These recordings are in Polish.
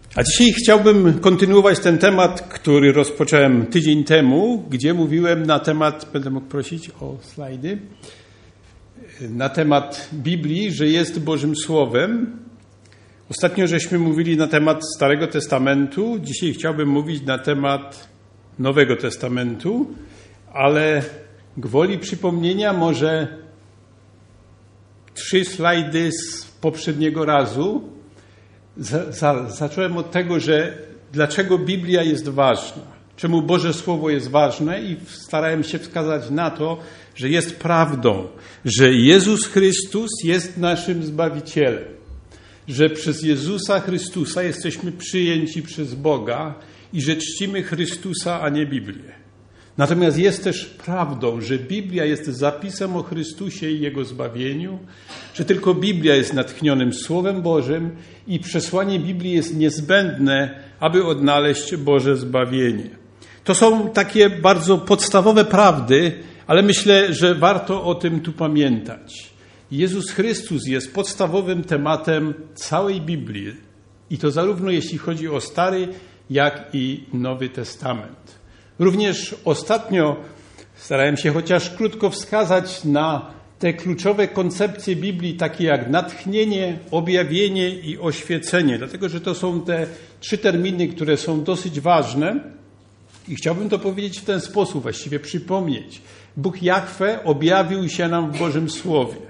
A dzisiaj chciałbym kontynuować ten temat, który rozpocząłem tydzień temu, gdzie mówiłem na temat, będę mógł prosić o slajdy, na temat Biblii, że jest Bożym Słowem. Ostatnio żeśmy mówili na temat Starego Testamentu, dzisiaj chciałbym mówić na temat Nowego Testamentu, ale gwoli przypomnienia może 3 slajdy z poprzedniego razu. Zacząłem od tego, że dlaczego Biblia jest ważna, czemu Boże Słowo jest ważne i starałem się wskazać na to, że jest prawdą, że Jezus Chrystus jest naszym Zbawicielem, że przez Jezusa Chrystusa jesteśmy przyjęci przez Boga i że czcimy Chrystusa, a nie Biblię. Natomiast jest też prawdą, że Biblia jest zapisem o Chrystusie i Jego zbawieniu, że tylko Biblia jest natchnionym Słowem Bożym i przesłanie Biblii jest niezbędne, aby odnaleźć Boże zbawienie. To są takie bardzo podstawowe prawdy, ale myślę, że warto o tym tu pamiętać. Jezus Chrystus jest podstawowym tematem całej Biblii i to zarówno jeśli chodzi o Stary, jak i Nowy Testament. Również ostatnio starałem się chociaż krótko wskazać na te kluczowe koncepcje Biblii, takie jak natchnienie, objawienie i oświecenie, dlatego że to są te 3 terminy, które są dosyć ważne i chciałbym to powiedzieć w ten sposób, właściwie przypomnieć. Bóg Jahwe objawił się nam w Bożym Słowie.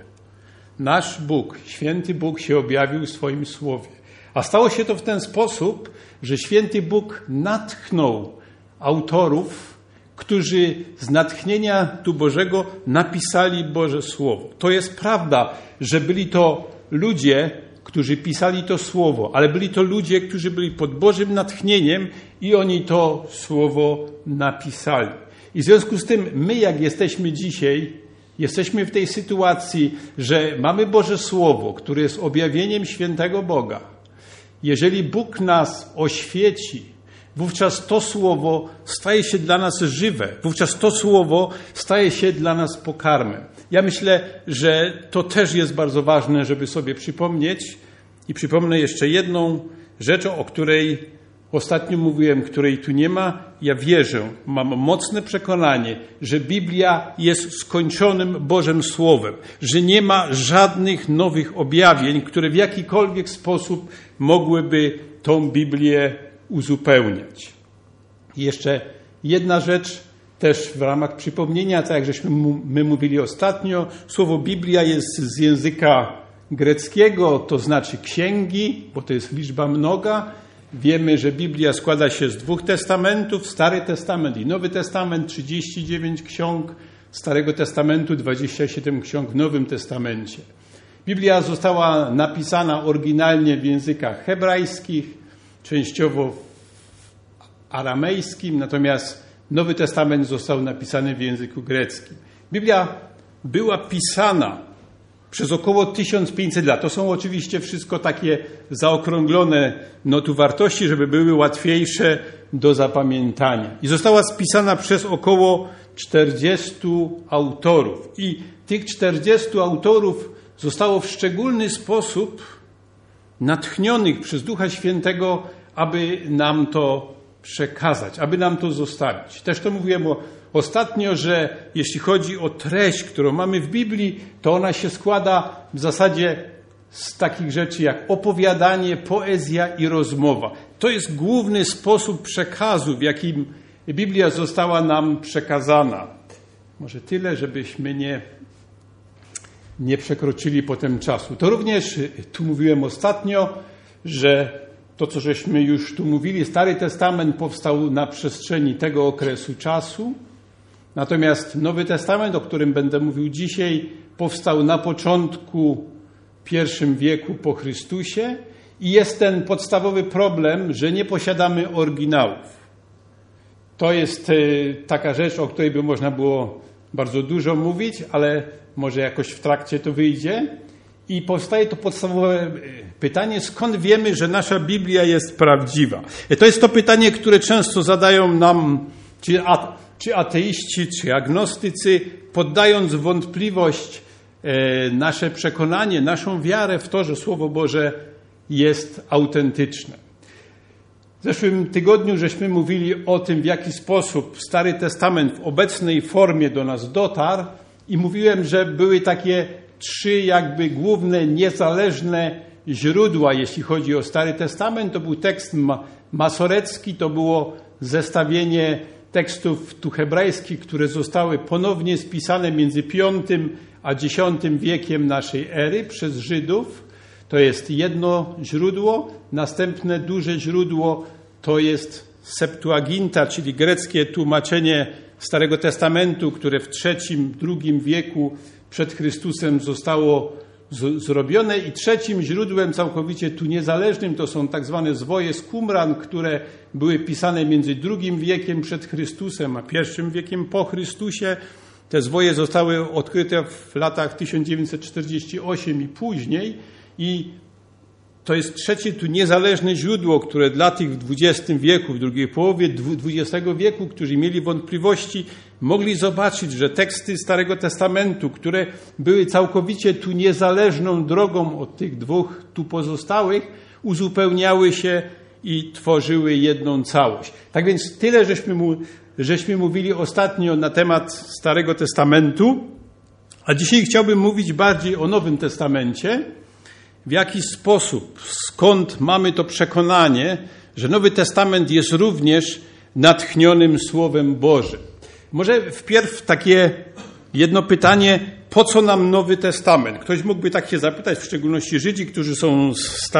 Nasz Bóg, święty Bóg się objawił w swoim Słowie. A stało się to w ten sposób, że święty Bóg natchnął autorów, którzy z natchnienia tu Bożego napisali Boże Słowo. To jest prawda, że byli to ludzie, którzy pisali to Słowo, ale byli to ludzie, którzy byli pod Bożym natchnieniem i oni to Słowo napisali. I w związku z tym my, jak jesteśmy dzisiaj, jesteśmy w tej sytuacji, że mamy Boże Słowo, które jest objawieniem świętego Boga. Jeżeli Bóg nas oświeci, wówczas to Słowo staje się dla nas żywe. Wówczas to Słowo staje się dla nas pokarmem. Ja myślę, że to też jest bardzo ważne, żeby sobie przypomnieć. I przypomnę jeszcze jedną rzecz, o której ostatnio mówiłem, której tu nie ma. Ja wierzę, mam mocne przekonanie, że Biblia jest skończonym Bożym Słowem. Że nie ma żadnych nowych objawień, które w jakikolwiek sposób mogłyby tą Biblię uzupełniać. I jeszcze jedna rzecz też w ramach przypomnienia, tak jak żeśmy my mówili ostatnio, słowo Biblia jest z języka greckiego, to znaczy księgi, bo to jest liczba mnoga. Wiemy, że Biblia składa się z 2 testamentów, Stary Testament i Nowy Testament, 39 ksiąg Starego Testamentu, 27 ksiąg w Nowym Testamencie. Biblia została napisana oryginalnie w językach hebrajskich, częściowo w aramejskim, natomiast Nowy Testament został napisany w języku greckim. Biblia była pisana przez około 1500 lat. To są oczywiście wszystko takie zaokrąglone notu wartości, żeby były łatwiejsze do zapamiętania. I została spisana przez około 40 autorów. I tych 40 autorów zostało w szczególny sposób natchnionych przez Ducha Świętego, aby nam to przekazać, aby nam to zostawić. Też to mówiłem ostatnio, że jeśli chodzi o treść, którą mamy w Biblii, to ona się składa w zasadzie z takich rzeczy jak opowiadanie, poezja i rozmowa. To jest główny sposób przekazu, w jakim Biblia została nam przekazana. Może tyle, żebyśmy nie przekroczyli potem czasu. To również, tu mówiłem ostatnio, że to, co żeśmy już tu mówili, Stary Testament powstał na przestrzeni tego okresu czasu, natomiast Nowy Testament, o którym będę mówił dzisiaj, powstał na początku I wieku po Chrystusie i jest ten podstawowy problem, że nie posiadamy oryginałów. To jest taka rzecz, o której by można było bardzo dużo mówić, ale może jakoś w trakcie to wyjdzie. I powstaje to podstawowe pytanie, skąd wiemy, że nasza Biblia jest prawdziwa? To jest to pytanie, które często zadają nam czy ateiści, czy agnostycy, poddając w wątpliwość nasze przekonanie, naszą wiarę w to, że Słowo Boże jest autentyczne. W zeszłym tygodniu żeśmy mówili o tym, w jaki sposób Stary Testament w obecnej formie do nas dotarł i mówiłem, że były takie 3 jakby główne, niezależne źródła, jeśli chodzi o Stary Testament. To był tekst masorecki, to było zestawienie tekstów tu hebrajskich, które zostały ponownie spisane między V a X wiekiem naszej ery przez Żydów. To jest jedno źródło. Następne duże źródło to jest Septuaginta, czyli greckie tłumaczenie Starego Testamentu, które w III wieku przed Chrystusem zostało zrobione. I trzecim źródłem całkowicie tu niezależnym to są tak zwane zwoje z Qumran, które były pisane między II wiekiem przed Chrystusem a I wiekiem po Chrystusie. Te zwoje zostały odkryte w latach 1948 i później i to jest trzecie tu niezależne źródło, które dla tych w XX wieku, w drugiej połowie XX wieku, którzy mieli wątpliwości, mogli zobaczyć, że teksty Starego Testamentu, które były całkowicie tu niezależną drogą od tych 2 tu pozostałych, uzupełniały się i tworzyły jedną całość. Tak więc tyle, żeśmy mówili ostatnio na temat Starego Testamentu, a dzisiaj chciałbym mówić bardziej o Nowym Testamencie. W jaki sposób, skąd mamy to przekonanie, że Nowy Testament jest również natchnionym Słowem Bożym. Może wpierw takie jedno pytanie, po co nam Nowy Testament? Ktoś mógłby tak się zapytać, w szczególności Żydzi, którzy są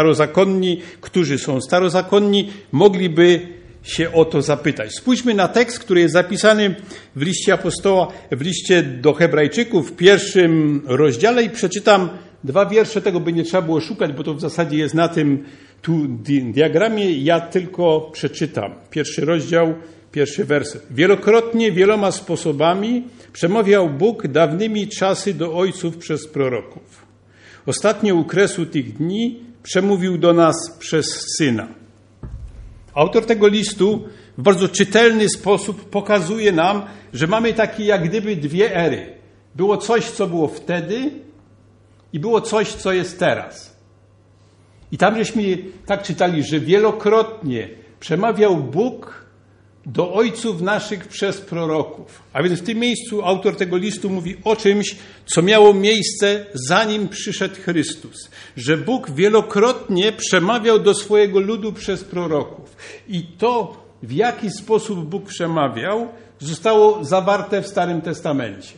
starozakonni, mogliby się o to zapytać. Spójrzmy na tekst, który jest zapisany w liście do Hebrajczyków w 1 rozdziale i przeczytam 2 wiersze, tego by nie trzeba było szukać, bo to w zasadzie jest na tym tu diagramie. Ja tylko przeczytam. 1 rozdział, 1 werset. Wielokrotnie, wieloma sposobami przemawiał Bóg dawnymi czasy do ojców przez proroków. Ostatnio u kresu tych dni przemówił do nas przez Syna. Autor tego listu w bardzo czytelny sposób pokazuje nam, że mamy takie jak gdyby 2 ery. Było coś, co było wtedy i było coś, co jest teraz. I tam żeśmy tak czytali, że wielokrotnie przemawiał Bóg do ojców naszych przez proroków. A więc w tym miejscu autor tego listu mówi o czymś, co miało miejsce zanim przyszedł Chrystus. Że Bóg wielokrotnie przemawiał do swojego ludu przez proroków. I to, w jaki sposób Bóg przemawiał, zostało zawarte w Starym Testamencie.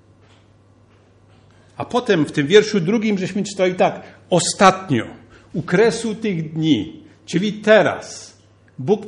A potem w tym wierszu 2 żeśmy czytali tak. Ostatnio, u kresu tych dni, czyli teraz, Bóg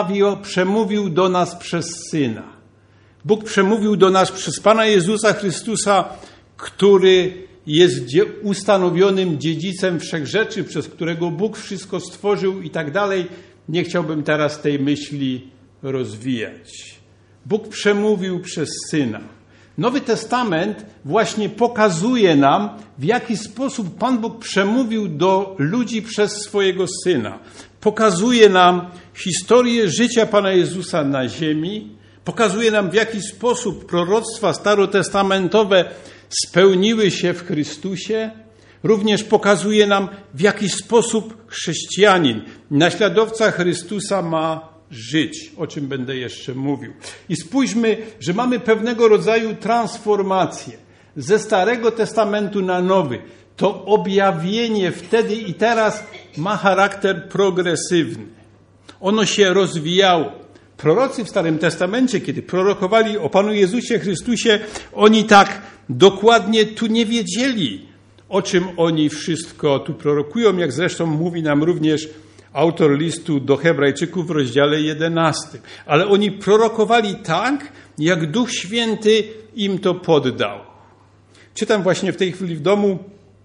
przemówił do nas przez Syna. Bóg przemówił do nas przez Pana Jezusa Chrystusa, który jest ustanowionym dziedzicem wszechrzeczy, przez którego Bóg wszystko stworzył i tak dalej. Nie chciałbym teraz tej myśli rozwijać. Bóg przemówił przez Syna. Nowy Testament właśnie pokazuje nam, w jaki sposób Pan Bóg przemówił do ludzi przez swojego Syna. Pokazuje nam historię życia Pana Jezusa na ziemi. Pokazuje nam, w jaki sposób proroctwa starotestamentowe spełniły się w Chrystusie. Również pokazuje nam, w jaki sposób chrześcijanin, naśladowca Chrystusa ma żyć, o czym będę jeszcze mówił. I spójrzmy, że mamy pewnego rodzaju transformację ze Starego Testamentu na Nowy. To objawienie wtedy i teraz ma charakter progresywny. Ono się rozwijało. Prorocy w Starym Testamencie, kiedy prorokowali o Panu Jezusie Chrystusie, oni tak dokładnie tu nie wiedzieli, o czym oni wszystko tu prorokują, jak zresztą mówi nam również autor listu do Hebrajczyków w rozdziale 11. Ale oni prorokowali tak, jak Duch Święty im to poddał. Czytam właśnie w tej chwili w domu,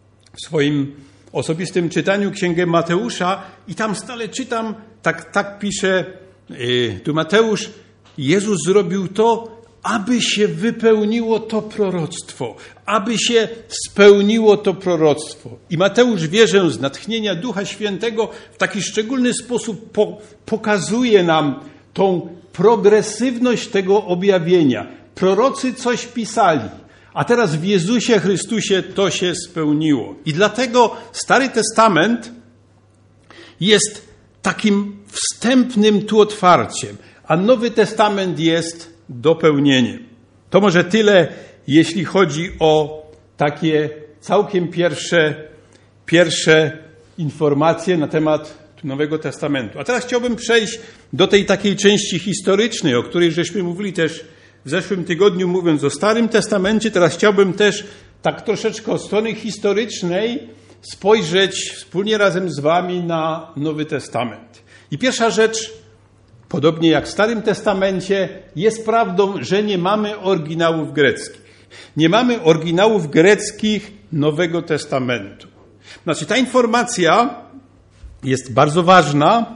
w swoim osobistym czytaniu Księgę Mateusza i tam stale czytam, tak pisze tu Mateusz, Jezus zrobił to, aby się wypełniło to proroctwo, aby się spełniło to proroctwo. I Mateusz, wierzę, z natchnienia Ducha Świętego w taki szczególny sposób pokazuje nam tą progresywność tego objawienia. Prorocy coś pisali, a teraz w Jezusie Chrystusie to się spełniło. I dlatego Stary Testament jest takim wstępnym tu otwarciem, a Nowy Testament jest dopełnieniem. To może tyle, jeśli chodzi o takie całkiem pierwsze informacje na temat Nowego Testamentu. A teraz chciałbym przejść do tej takiej części historycznej, o której żeśmy mówili też w zeszłym tygodniu, mówiąc o Starym Testamencie. Teraz chciałbym też tak troszeczkę od strony historycznej spojrzeć wspólnie razem z wami na Nowy Testament. I pierwsza rzecz, podobnie jak w Starym Testamencie, jest prawdą, że nie mamy oryginałów greckich. Nie mamy oryginałów greckich Nowego Testamentu. Znaczy, ta informacja jest bardzo ważna.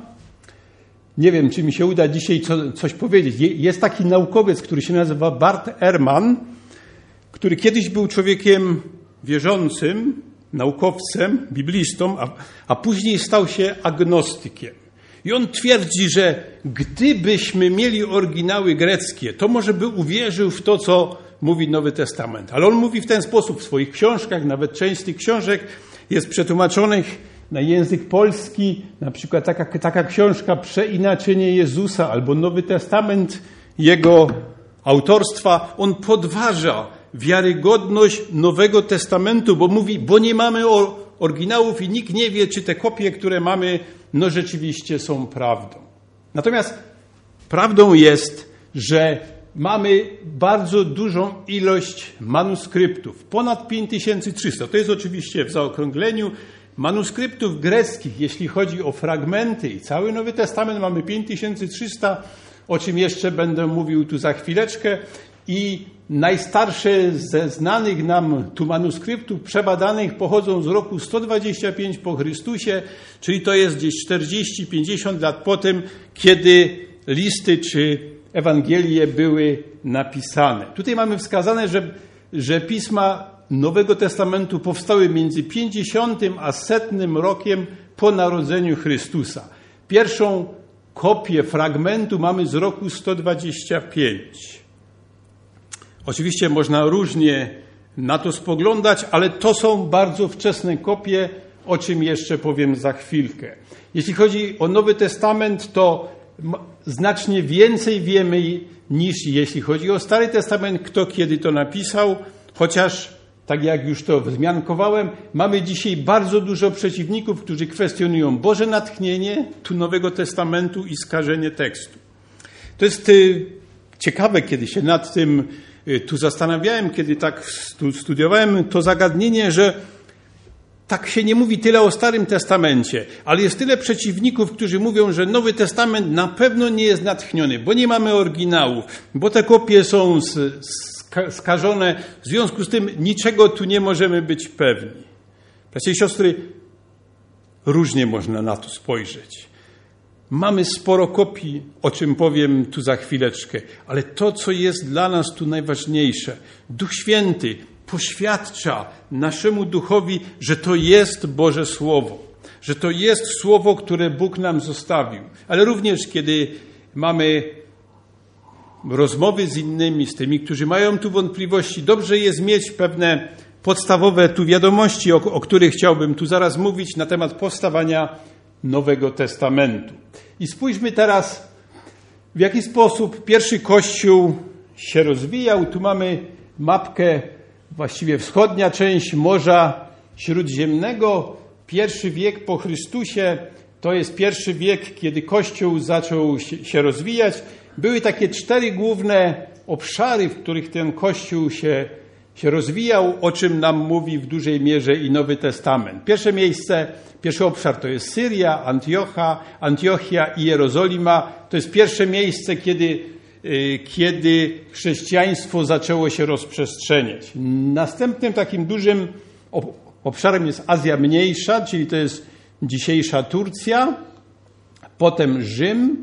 Nie wiem, czy mi się uda dzisiaj coś powiedzieć. Jest taki naukowiec, który się nazywa Bart Ehrman, który kiedyś był człowiekiem wierzącym, naukowcem, biblistą, a później stał się agnostykiem. I on twierdzi, że gdybyśmy mieli oryginały greckie, to może by uwierzył w to, co mówi Nowy Testament. Ale on mówi w ten sposób w swoich książkach, nawet część z tych książek jest przetłumaczonych na język polski, na przykład taka książka Przeinaczenie Jezusa albo Nowy Testament jego autorstwa. On podważa wiarygodność Nowego Testamentu, bo mówi, bo nie mamy oryginałów i nikt nie wie, czy te kopie, które mamy, no rzeczywiście są prawdą. Natomiast prawdą jest, że mamy bardzo dużą ilość manuskryptów, ponad 5300. To jest oczywiście w zaokrągleniu manuskryptów greckich, jeśli chodzi o fragmenty i cały Nowy Testament mamy 5300, o czym jeszcze będę mówił tu za chwileczkę. I najstarsze ze znanych nam tu manuskryptów przebadanych pochodzą z roku 125 po Chrystusie, czyli to jest gdzieś 40-50 lat po tym, kiedy listy czy Ewangelie były napisane. Tutaj mamy wskazane, że pisma Nowego Testamentu powstały między 50 a 100 rokiem po narodzeniu Chrystusa. Pierwszą kopię fragmentu mamy z roku 125. Oczywiście można różnie na to spoglądać, ale to są bardzo wczesne kopie, o czym jeszcze powiem za chwilkę. Jeśli chodzi o Nowy Testament, to znacznie więcej wiemy niż jeśli chodzi o Stary Testament, kto kiedy to napisał, chociaż, tak jak już to wzmiankowałem, mamy dzisiaj bardzo dużo przeciwników, którzy kwestionują Boże natchnienie tu Nowego Testamentu i skażenie tekstu. To jest ciekawe, kiedy się nad tym tu zastanawiałem, kiedy tak studiowałem to zagadnienie, że tak się nie mówi tyle o Starym Testamencie, ale jest tyle przeciwników, którzy mówią, że Nowy Testament na pewno nie jest natchniony, bo nie mamy oryginałów, bo te kopie są skażone, w związku z tym niczego tu nie możemy być pewni. Bracia i siostry, różnie można na to spojrzeć. Mamy sporo kopii, o czym powiem tu za chwileczkę, ale to, co jest dla nas tu najważniejsze, Duch Święty poświadcza naszemu duchowi, że to jest Boże Słowo, że to jest Słowo, które Bóg nam zostawił. Ale również, kiedy mamy rozmowy z innymi, z tymi, którzy mają tu wątpliwości, dobrze jest mieć pewne podstawowe tu wiadomości, o których chciałbym tu zaraz mówić na temat powstawania Nowego Testamentu. I spójrzmy teraz, w jaki sposób pierwszy Kościół się rozwijał. Tu mamy mapkę, właściwie wschodnia część Morza Śródziemnego. I wiek po Chrystusie, to jest I wiek, kiedy Kościół zaczął się rozwijać. Były takie 4 główne obszary, w których ten Kościół się rozwijał, o czym nam mówi w dużej mierze i Nowy Testament. Pierwszy obszar to jest Syria, Antiochia i Jerozolima. To jest pierwsze miejsce, kiedy chrześcijaństwo zaczęło się rozprzestrzeniać. Następnym takim dużym obszarem jest Azja Mniejsza, czyli to jest dzisiejsza Turcja, potem Rzym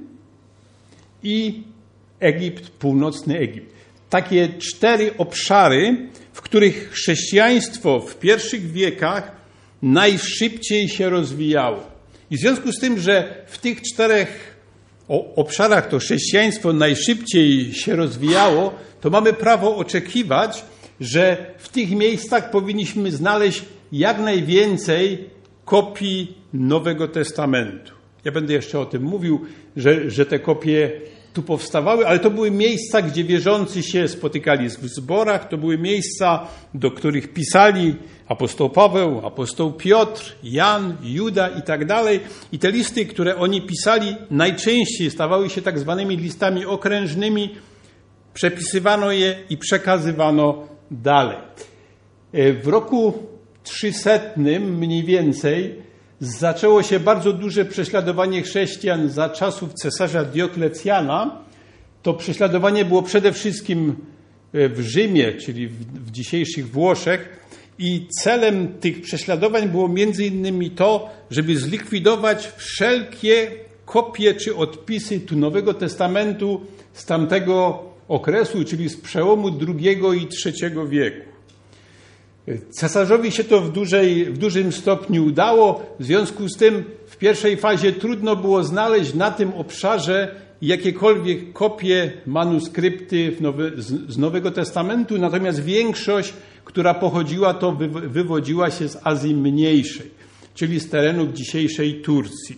i Egipt, północny Egipt. Takie 4 obszary, w których chrześcijaństwo w pierwszych wiekach najszybciej się rozwijało. I w związku z tym, że w tych 4 obszarach to chrześcijaństwo najszybciej się rozwijało, to mamy prawo oczekiwać, że w tych miejscach powinniśmy znaleźć jak najwięcej kopii Nowego Testamentu. Ja będę jeszcze o tym mówił, że te kopie tu powstawały, ale to były miejsca, gdzie wierzący się spotykali w zborach, to były miejsca, do których pisali apostoł Paweł, apostoł Piotr, Jan, Juda i tak dalej. I te listy, które oni pisali, najczęściej stawały się tak zwanymi listami okrężnymi, przepisywano je i przekazywano dalej. W roku 300 mniej więcej zaczęło się bardzo duże prześladowanie chrześcijan za czasów cesarza Dioklecjana. To prześladowanie było przede wszystkim w Rzymie, czyli w dzisiejszych Włoszech. I celem tych prześladowań było między innymi to, żeby zlikwidować wszelkie kopie czy odpisy tu Nowego Testamentu z tamtego okresu, czyli z przełomu II i III wieku. Cesarzowi się to w dużym stopniu udało, w związku z tym w pierwszej fazie trudno było znaleźć na tym obszarze jakiekolwiek kopie, manuskrypty z Nowego Testamentu, natomiast większość, która pochodziła, to wywodziła się z Azji Mniejszej, czyli z terenów dzisiejszej Turcji.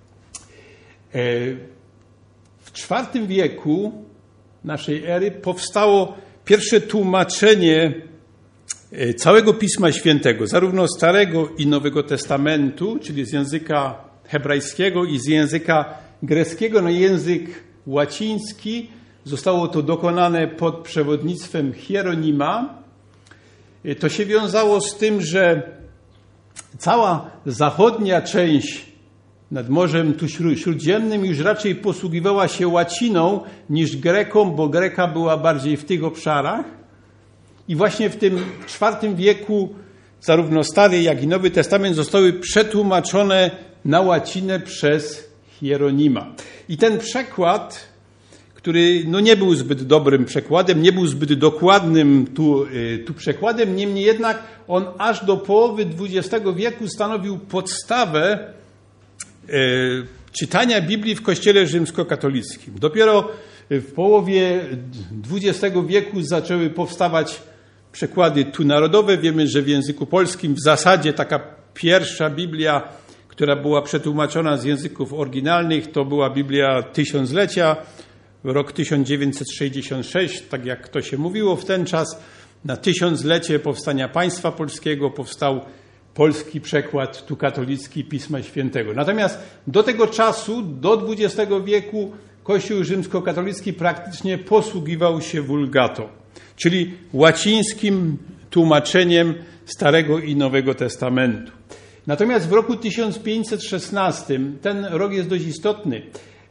W IV wieku naszej ery powstało pierwsze tłumaczenie całego Pisma Świętego, zarówno Starego i Nowego Testamentu, czyli z języka hebrajskiego i z języka greckiego na język łaciński. Zostało to dokonane pod przewodnictwem Hieronima. To się wiązało z tym, że cała zachodnia część nad Morzem Śródziemnym już raczej posługiwała się łaciną niż greką, bo greka była bardziej w tych obszarach. I właśnie w tym IV wieku zarówno Stary, jak i Nowy Testament zostały przetłumaczone na łacinę przez Hieronima. I ten przekład, który nie był zbyt dobrym przekładem, nie był zbyt dokładnym tu przekładem, niemniej jednak on aż do połowy XX wieku stanowił podstawę czytania Biblii w Kościele rzymskokatolickim. Dopiero w połowie XX wieku zaczęły powstawać przekłady tu narodowe. Wiemy, że w języku polskim w zasadzie taka pierwsza Biblia, która była przetłumaczona z języków oryginalnych, to była Biblia Tysiąclecia, rok 1966, tak jak to się mówiło w ten czas. Na tysiąclecie powstania państwa polskiego powstał polski przekład tu katolicki Pisma Świętego. Natomiast do tego czasu, do XX wieku, Kościół rzymskokatolicki praktycznie posługiwał się Vulgatą, czyli łacińskim tłumaczeniem Starego i Nowego Testamentu. Natomiast w roku 1516, ten rok jest dość istotny,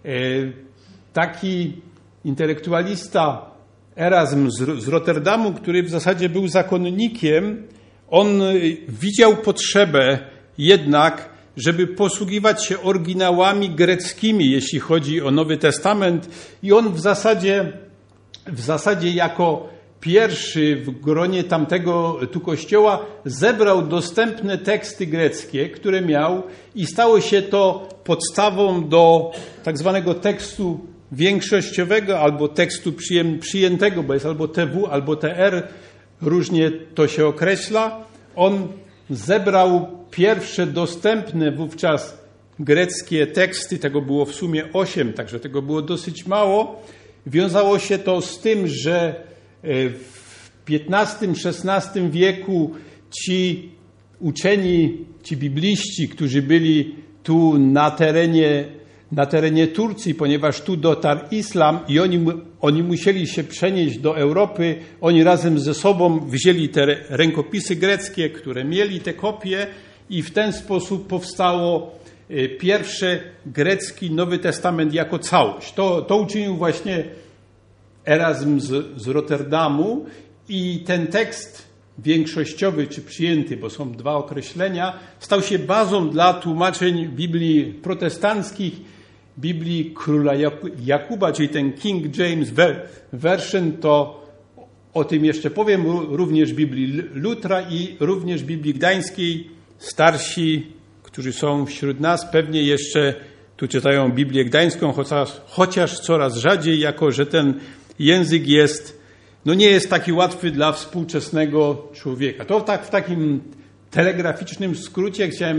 taki intelektualista Erasm z Rotterdamu, który w zasadzie był zakonnikiem, on widział potrzebę jednak, żeby posługiwać się oryginałami greckimi, jeśli chodzi o Nowy Testament, i on w zasadzie jako pierwszy w gronie tamtego tu kościoła zebrał dostępne teksty greckie, które miał, i stało się to podstawą do tak zwanego tekstu większościowego albo tekstu przyjętego, bo jest albo TW, albo TR, różnie to się określa. On zebrał pierwsze dostępne wówczas greckie teksty, tego było w sumie 8, także tego było dosyć mało. Wiązało się to z tym, że w XV-XVI wieku ci uczeni, ci bibliści, którzy byli tu na terenie Turcji, ponieważ tu dotarł islam i oni musieli się przenieść do Europy, oni razem ze sobą wzięli te rękopisy greckie, które mieli te kopie, i w ten sposób powstało pierwszy grecki Nowy Testament jako całość. To uczynił właśnie Erasm z Rotterdamu, i ten tekst większościowy czy przyjęty, bo są dwa określenia, stał się bazą dla tłumaczeń Biblii protestanckich, Biblii Króla Jakuba, czyli ten King James Version, to o tym jeszcze powiem, również Biblii Lutra i również Biblii Gdańskiej. Starsi, którzy są wśród nas, pewnie jeszcze tu czytają Biblię Gdańską, chociaż coraz rzadziej, jako że ten język nie jest taki łatwy dla współczesnego człowieka. To tak w takim telegraficznym skrócie chciałem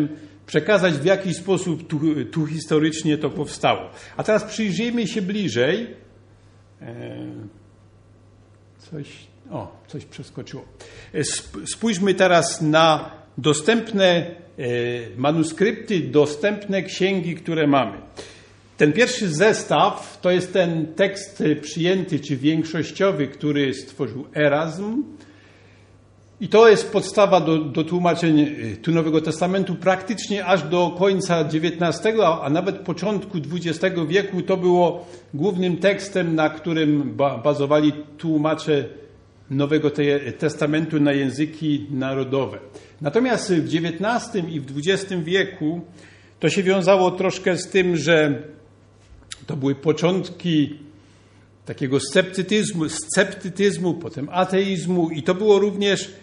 przekazać, w jaki sposób tu historycznie to powstało. A teraz przyjrzyjmy się bliżej. Coś przeskoczyło. Spójrzmy teraz na dostępne manuskrypty, dostępne księgi, które mamy. Ten pierwszy zestaw to jest ten tekst przyjęty, czy większościowy, który stworzył Erazm. I to jest podstawa do tłumaczeń Nowego Testamentu praktycznie aż do końca XIX, a nawet początku XX wieku. To było głównym tekstem, na którym bazowali tłumacze Nowego Testamentu na języki narodowe. Natomiast w XIX i w XX wieku to się wiązało troszkę z tym, że to były początki takiego sceptycyzmu, potem ateizmu i to było również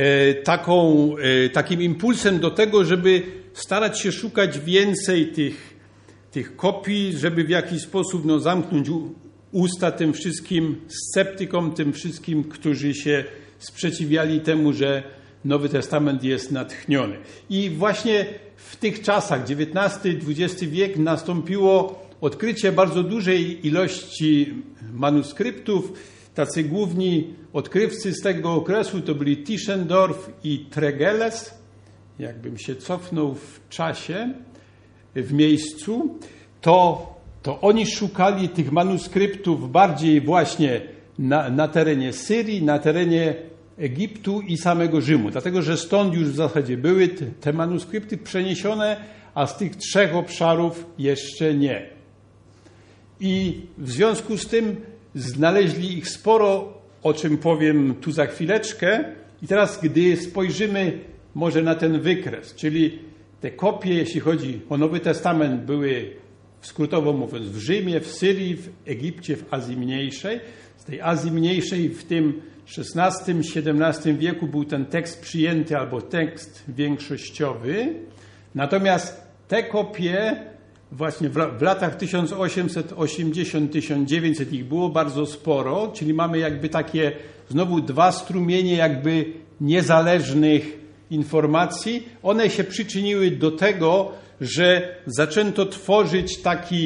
takim impulsem do tego, żeby starać się szukać więcej tych kopii, żeby w jakiś sposób zamknąć usta tym wszystkim sceptykom, tym wszystkim, którzy się sprzeciwiali temu, że Nowy Testament jest natchniony. I właśnie w tych czasach, XIX-XX wiek, nastąpiło odkrycie bardzo dużej ilości manuskryptów. Tacy główni odkrywcy z tego okresu to byli Tischendorf i Tregelles. Jakbym się cofnął w czasie, w miejscu, to oni szukali tych manuskryptów bardziej właśnie na terenie Syrii, na terenie Egiptu i samego Rzymu. Dlatego, że stąd już w zasadzie były te manuskrypty przeniesione, a z tych trzech obszarów jeszcze nie. I w związku z tym znaleźli ich sporo, o czym powiem tu za chwileczkę. I teraz, gdy spojrzymy może na ten wykres, czyli te kopie, jeśli chodzi o Nowy Testament, były skrótowo mówiąc w Rzymie, w Syrii, w Egipcie, w Azji Mniejszej. Z tej Azji Mniejszej w tym XVI-XVII wieku był ten tekst przyjęty albo tekst większościowy. Natomiast te kopie właśnie w latach 1880-1900 ich było bardzo sporo, czyli mamy jakby takie znowu dwa strumienie jakby niezależnych informacji. One się przyczyniły do tego, że zaczęto tworzyć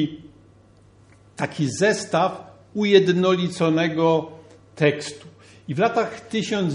taki zestaw ujednoliconego tekstu. I w latach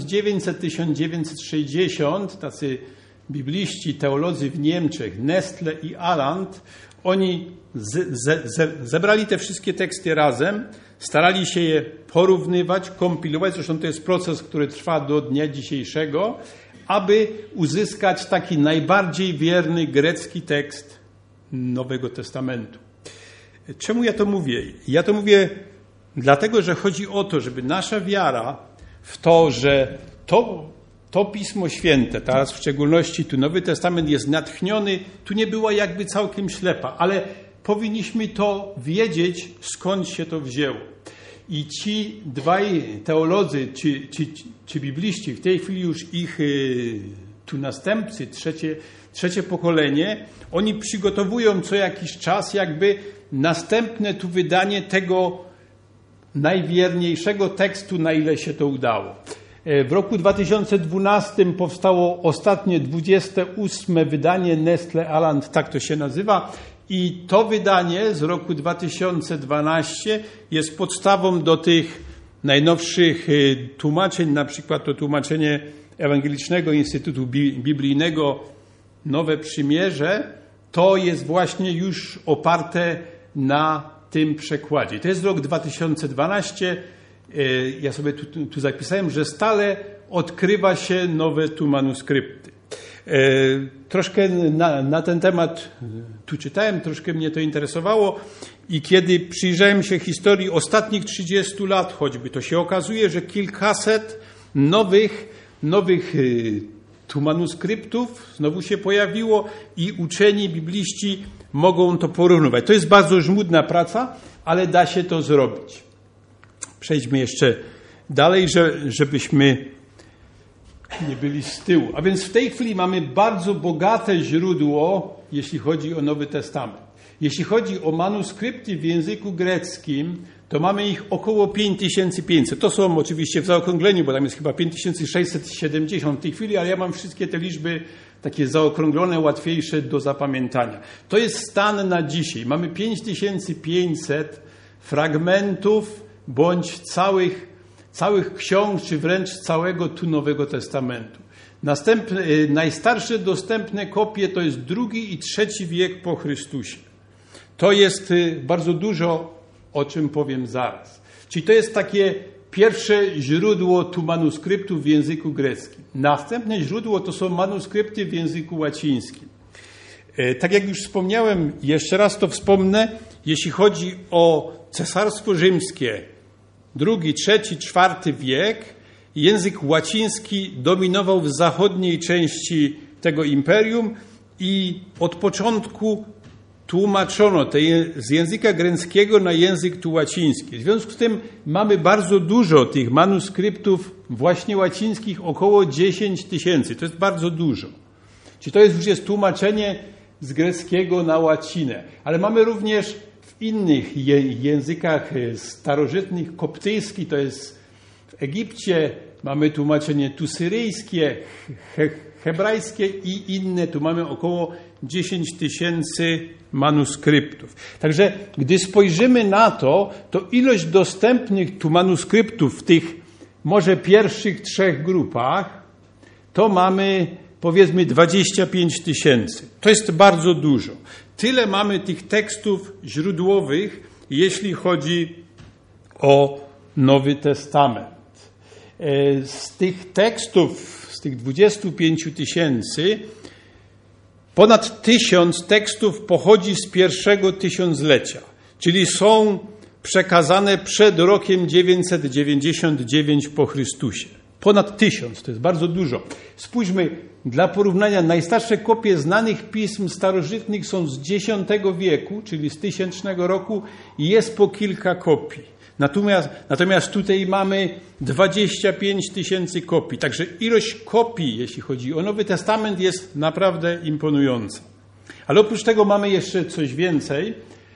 1900-1960 tacy bibliści, teolodzy w Niemczech, Nestle i Aland, oni zebrali te wszystkie teksty razem, starali się je porównywać, kompilować, zresztą to jest proces, który trwa do dnia dzisiejszego, aby uzyskać taki najbardziej wierny grecki tekst Nowego Testamentu. Czemu ja to mówię? Ja to mówię dlatego, że chodzi o to, żeby nasza wiara w to, że to Pismo Święte, teraz w szczególności tu Nowy Testament jest natchniony, tu nie była jakby całkiem ślepa, ale powinniśmy to wiedzieć, skąd się to wzięło. I ci dwaj teolodzy, czy bibliści, w tej chwili już ich tu następcy, trzecie pokolenie, oni przygotowują co jakiś czas jakby następne tu wydanie tego najwierniejszego tekstu, na ile się to udało. W roku 2012 powstało ostatnie 28 wydanie Nestle Aland, tak to się nazywa. I to wydanie z roku 2012 jest podstawą do tych najnowszych tłumaczeń, na przykład to tłumaczenie Ewangelicznego Instytutu Biblijnego Nowe Przymierze. To jest właśnie już oparte na tym przekładzie. To jest rok 2012. Ja sobie tu zapisałem, że stale odkrywa się nowe tu manuskrypty. Troszkę na ten temat tu czytałem, troszkę mnie to interesowało i kiedy przyjrzałem się historii ostatnich 30 lat choćby, to się okazuje, że kilkaset nowych tu manuskryptów znowu się pojawiło i uczeni, bibliści mogą to porównywać. To jest bardzo żmudna praca, ale da się to zrobić. Przejdźmy jeszcze dalej, żebyśmy nie byli z tyłu. A więc w tej chwili mamy bardzo bogate źródło, jeśli chodzi o Nowy Testament. Jeśli chodzi o manuskrypty w języku greckim, to mamy ich około 5500. To są oczywiście w zaokrągleniu, bo tam jest chyba 5670 w tej chwili, ale ja mam wszystkie te liczby takie zaokrąglone, łatwiejsze do zapamiętania. To jest stan na dzisiaj. Mamy 5500 fragmentów bądź całych ksiąg, czy wręcz całego tu Nowego Testamentu. Najstarsze dostępne kopie to jest II i III wiek po Chrystusie. To jest bardzo dużo, o czym powiem zaraz. Czyli to jest takie pierwsze źródło tu manuskryptów w języku greckim. Następne źródło to są manuskrypty w języku łacińskim. Tak jak już wspomniałem, jeszcze raz to wspomnę, jeśli chodzi o Cesarstwo Rzymskie, II, III, IV wiek, język łaciński dominował w zachodniej części tego imperium i od początku tłumaczono z języka greckiego na język tu łaciński. W związku z tym mamy bardzo dużo tych manuskryptów właśnie łacińskich, około 10 000. To jest bardzo dużo. Czyli to już jest tłumaczenie z greckiego na łacinę. Ale mamy również w innych językach starożytnych, koptyjski, to jest w Egipcie, mamy tłumaczenie tu syryjskie, hebrajskie i inne. Tu mamy około 10 000 manuskryptów. Także gdy spojrzymy na to, to ilość dostępnych tu manuskryptów w tych może pierwszych 3 grupach, to mamy powiedzmy 25 000. To jest bardzo dużo. Tyle mamy tych tekstów źródłowych, jeśli chodzi o Nowy Testament. Z tych tekstów, z tych 25 000, ponad 1000 tekstów pochodzi z pierwszego tysiąclecia, czyli są przekazane przed rokiem 999 po Chrystusie. Ponad 1000, to jest bardzo dużo. Spójrzmy, dla porównania, najstarsze kopie znanych pism starożytnych są z X wieku, czyli z 1000 roku i jest po kilka kopii. Natomiast tutaj mamy 25 000 kopii. Także ilość kopii, jeśli chodzi o Nowy Testament, jest naprawdę imponująca. Ale oprócz tego mamy jeszcze coś więcej.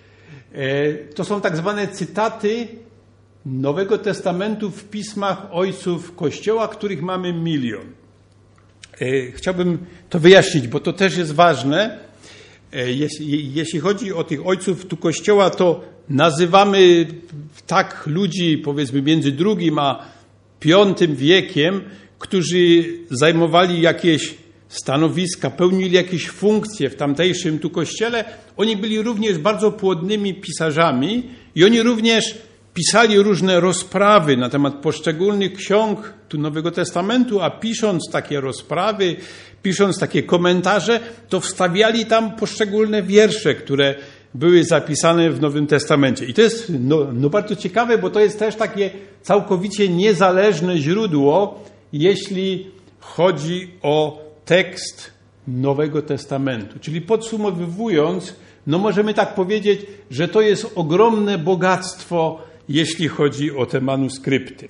To są tak zwane cytaty Nowego Testamentu w pismach ojców Kościoła, których mamy 1 000 000. Chciałbym to wyjaśnić, bo to też jest ważne. Jeśli chodzi o tych ojców tu Kościoła, to nazywamy tak ludzi, powiedzmy, między II a V wiekiem, którzy zajmowali jakieś stanowiska, pełnili jakieś funkcje w tamtejszym tu Kościele. Oni byli również bardzo płodnymi pisarzami i oni również pisali różne rozprawy na temat poszczególnych ksiąg tu Nowego Testamentu, a pisząc takie rozprawy, pisząc takie komentarze, to wstawiali tam poszczególne wiersze, które były zapisane w Nowym Testamencie. I to jest bardzo ciekawe, bo to jest też takie całkowicie niezależne źródło, jeśli chodzi o tekst Nowego Testamentu. Czyli podsumowując, możemy tak powiedzieć, że to jest ogromne bogactwo, jeśli chodzi o te manuskrypty.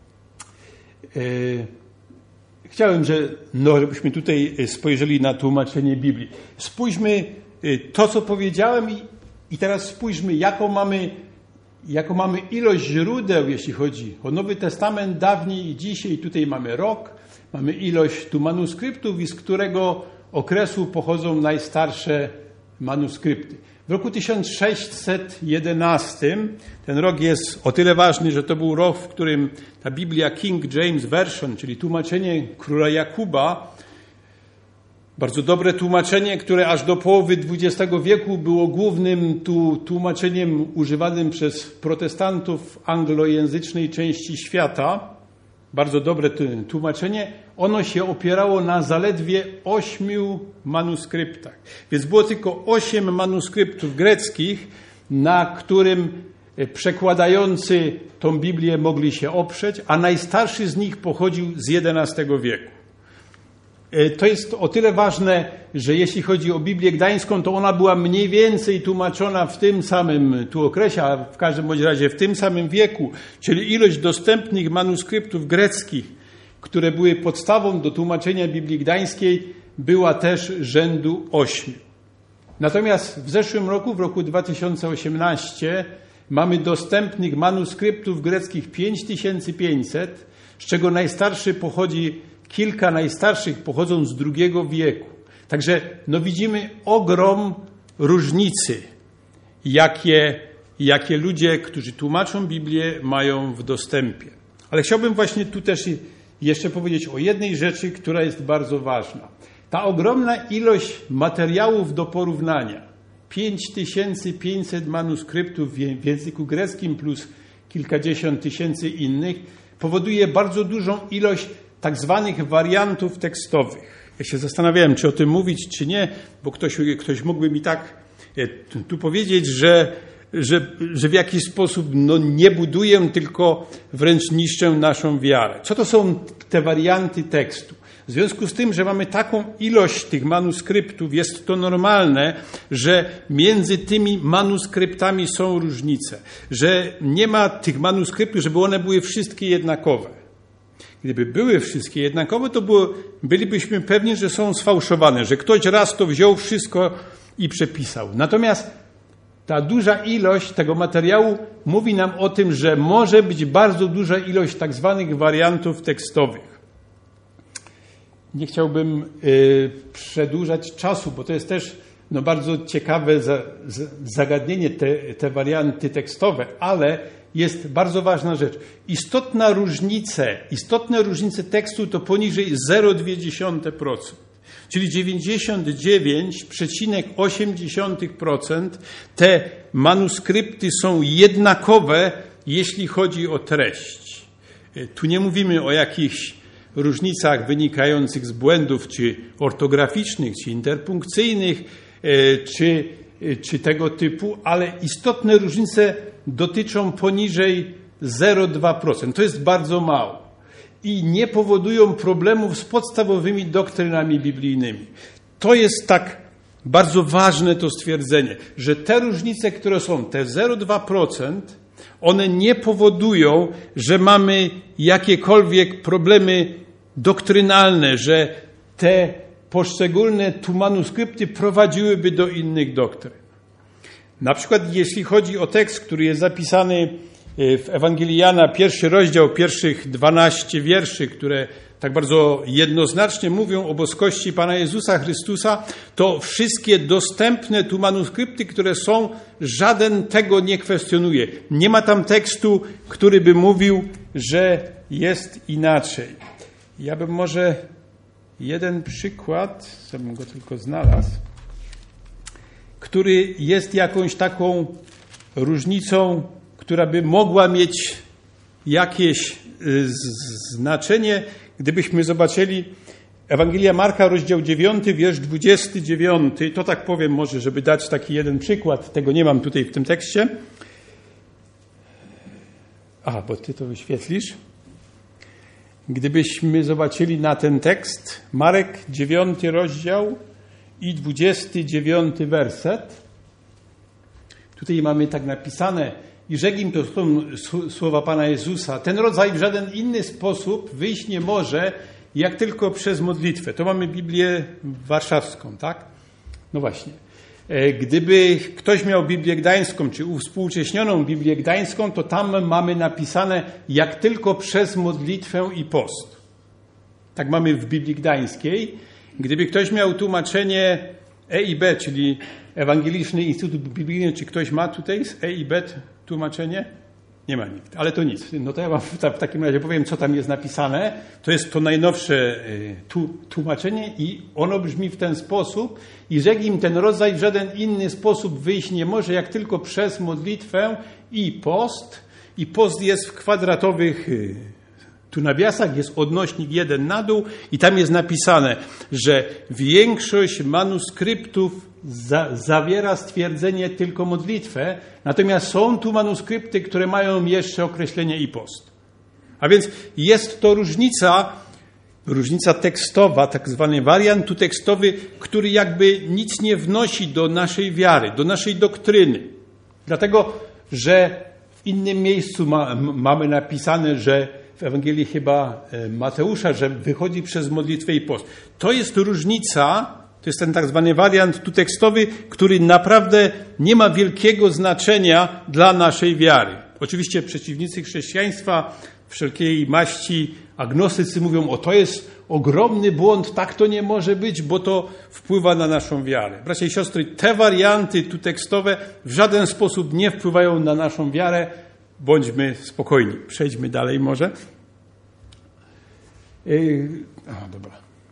Chciałem, żebyśmy tutaj spojrzeli na tłumaczenie Biblii. Spójrzmy to, co powiedziałem i teraz spójrzmy, jaką mamy ilość źródeł, jeśli chodzi o Nowy Testament dawniej i dzisiaj. Tutaj mamy rok, mamy ilość tu manuskryptów i z którego okresu pochodzą najstarsze manuskrypty. W roku 1611, ten rok jest o tyle ważny, że to był rok, w którym ta Biblia King James Version, czyli tłumaczenie króla Jakuba, bardzo dobre tłumaczenie, które aż do połowy XX wieku było głównym tłumaczeniem używanym przez protestantów w anglojęzycznej części świata. Bardzo dobre tłumaczenie. Ono się opierało na zaledwie 8 manuskryptach. Więc było tylko 8 manuskryptów greckich, na którym przekładający tą Biblię mogli się oprzeć, a najstarszy z nich pochodził z XI wieku. To jest o tyle ważne, że jeśli chodzi o Biblię Gdańską, to ona była mniej więcej tłumaczona w tym samym tu okresie, a w każdym bądź razie w tym samym wieku, czyli ilość dostępnych manuskryptów greckich, które były podstawą do tłumaczenia Biblii Gdańskiej, była też rzędu 8. Natomiast w zeszłym roku, w roku 2018, mamy dostępnych manuskryptów greckich 5500, z czego najstarszy kilka najstarszych pochodzą z II wieku. Także widzimy ogrom różnicy, jakie ludzie, którzy tłumaczą Biblię, mają w dostępie. Ale chciałbym właśnie tu też jeszcze powiedzieć o jednej rzeczy, która jest bardzo ważna. Ta ogromna ilość materiałów do porównania, 5500 manuskryptów w języku greckim plus kilkadziesiąt tysięcy innych, powoduje bardzo dużą ilość tak zwanych wariantów tekstowych. Ja się zastanawiałem, czy o tym mówić, czy nie, bo ktoś mógłby mi tak tu powiedzieć, że w jakiś sposób nie buduję, tylko wręcz niszczę naszą wiarę. Co to są te warianty tekstu? W związku z tym, że mamy taką ilość tych manuskryptów, jest to normalne, że między tymi manuskryptami są różnice, że nie ma tych manuskryptów, żeby one były wszystkie jednakowe. Gdyby były wszystkie jednakowe, to bylibyśmy pewni, że są sfałszowane, że ktoś raz to wziął wszystko i przepisał. Natomiast ta duża ilość tego materiału mówi nam o tym, że może być bardzo duża ilość tak zwanych wariantów tekstowych. Nie chciałbym przedłużać czasu, bo to jest też bardzo ciekawe zagadnienie, te warianty tekstowe, ale jest bardzo ważna rzecz. Istotne różnice tekstu to poniżej 0,2%. Czyli 99,8% te manuskrypty są jednakowe, jeśli chodzi o treść. Tu nie mówimy o jakichś różnicach wynikających z błędów czy ortograficznych, czy interpunkcyjnych, czy tego typu, ale istotne różnice dotyczą poniżej 0,2%. To jest bardzo mało. I nie powodują problemów z podstawowymi doktrynami biblijnymi. To jest tak bardzo ważne to stwierdzenie, że te różnice, które są, te 0,2%, one nie powodują, że mamy jakiekolwiek problemy doktrynalne, że te poszczególne tu manuskrypty prowadziłyby do innych doktryn. Na przykład jeśli chodzi o tekst, który jest zapisany w Ewangelii Jana, 1 rozdział, pierwszych 12 wierszy, które tak bardzo jednoznacznie mówią o boskości Pana Jezusa Chrystusa, to wszystkie dostępne tu manuskrypty, które są, żaden tego nie kwestionuje. Nie ma tam tekstu, który by mówił, że jest inaczej. Ja bym może jeden przykład, żebym go tylko znalazł, który jest jakąś taką różnicą, która by mogła mieć jakieś znaczenie, gdybyśmy zobaczyli Ewangelia Marka, rozdział 9, wiersz 29. To tak powiem może, żeby dać taki jeden przykład. Tego nie mam tutaj w tym tekście. Bo ty to wyświetlisz. Gdybyśmy zobaczyli na ten tekst, Marek 9 rozdział i 29 werset. Tutaj mamy tak napisane: i rzekł im, to są słowa Pana Jezusa, ten rodzaj w żaden inny sposób wyjść nie może, jak tylko przez modlitwę. To mamy Biblię warszawską, tak? No właśnie. Gdyby ktoś miał Biblię Gdańską, czy uwspółcześnioną Biblię Gdańską, to tam mamy napisane, jak tylko przez modlitwę i post. Tak mamy w Biblii Gdańskiej. Gdyby ktoś miał tłumaczenie EIB, czyli Ewangeliczny Instytut Biblijny, czy ktoś ma tutaj z EIB tłumaczenie? Nie ma nikt, ale to nic. No to ja wam w takim razie powiem, co tam jest napisane. To jest to najnowsze tłumaczenie i ono brzmi w ten sposób: i rzekł im, ten rodzaj w żaden inny sposób wyjść nie może, jak tylko przez modlitwę i post. I post jest w kwadratowych tu nawiasach, jest odnośnik 1 na dół i tam jest napisane, że większość manuskryptów zawiera stwierdzenie tylko modlitwę, natomiast są tu manuskrypty, które mają jeszcze określenie i post. A więc jest to różnica tekstowa, tak zwany wariant tu tekstowy, który jakby nic nie wnosi do naszej wiary, do naszej doktryny. Dlatego, że w innym miejscu mamy napisane, że w Ewangelii chyba Mateusza, że wychodzi przez modlitwę i post. To jest różnica, to jest ten tak zwany wariant tu tekstowy, który naprawdę nie ma wielkiego znaczenia dla naszej wiary. Oczywiście przeciwnicy chrześcijaństwa, wszelkiej maści agnostycy mówią, to jest ogromny błąd, tak to nie może być, bo to wpływa na naszą wiarę. Bracia i siostry, te warianty tu tekstowe w żaden sposób nie wpływają na naszą wiarę. Bądźmy spokojni. Przejdźmy dalej może. Dobra.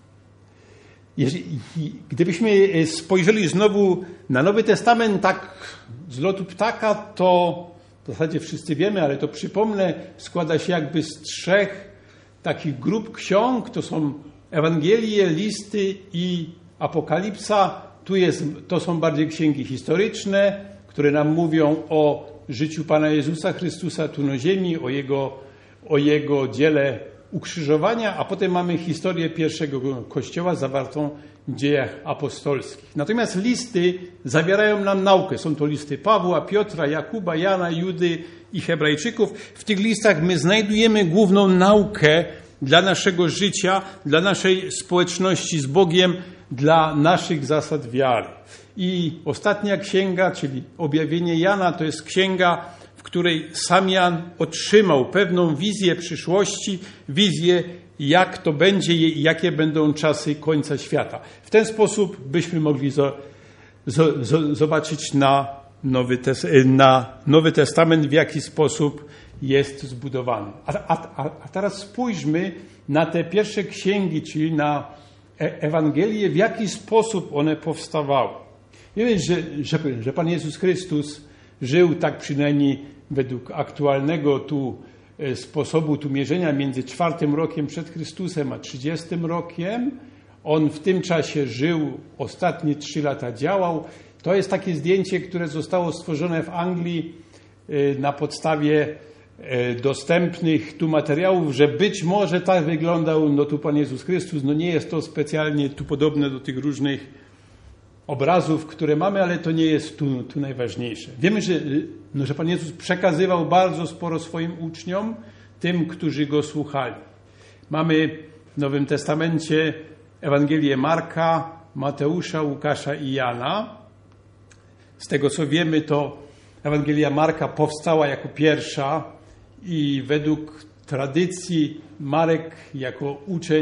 Gdybyśmy spojrzeli znowu na Nowy Testament tak z lotu ptaka, to w zasadzie wszyscy wiemy, ale to przypomnę, składa się jakby z 3 takich grup ksiąg. To są Ewangelie, listy i Apokalipsa. To są bardziej księgi historyczne, które nam mówią o życiu Pana Jezusa Chrystusa tu na ziemi, o Jego dziele ukrzyżowania, a potem mamy historię pierwszego Kościoła zawartą w dziejach apostolskich. Natomiast listy zawierają nam naukę. Są to listy Pawła, Piotra, Jakuba, Jana, Judy i Hebrajczyków. W tych listach my znajdujemy główną naukę dla naszego życia, dla naszej społeczności z Bogiem, dla naszych zasad wiary. I ostatnia księga, czyli Objawienie Jana, to jest księga, w której sam Jan otrzymał pewną wizję przyszłości, wizję, jak to będzie i jakie będą czasy końca świata. W ten sposób byśmy mogli zobaczyć na Nowy Testament, w jaki sposób jest zbudowany. A teraz spójrzmy na te pierwsze księgi, czyli na Ewangelie, w jaki sposób one powstawały. Wiemy, że Pan Jezus Chrystus żył tak przynajmniej według aktualnego sposobu mierzenia między 4 rokiem przed Chrystusem a 30 rokiem. On w tym czasie żył, ostatnie 3 lata działał. To jest takie zdjęcie, które zostało stworzone w Anglii na podstawie dostępnych tu materiałów, że być może tak wyglądał tu Pan Jezus Chrystus. Nie jest to specjalnie tu podobne do tych różnych obrazów, które mamy, ale to nie jest tu najważniejsze. Wiemy, że Pan Jezus przekazywał bardzo sporo swoim uczniom, tym, którzy Go słuchali. Mamy w Nowym Testamencie Ewangelię Marka, Mateusza, Łukasza i Jana. Z tego co wiemy, to Ewangelia Marka powstała jako pierwsza i według tradycji Marek jako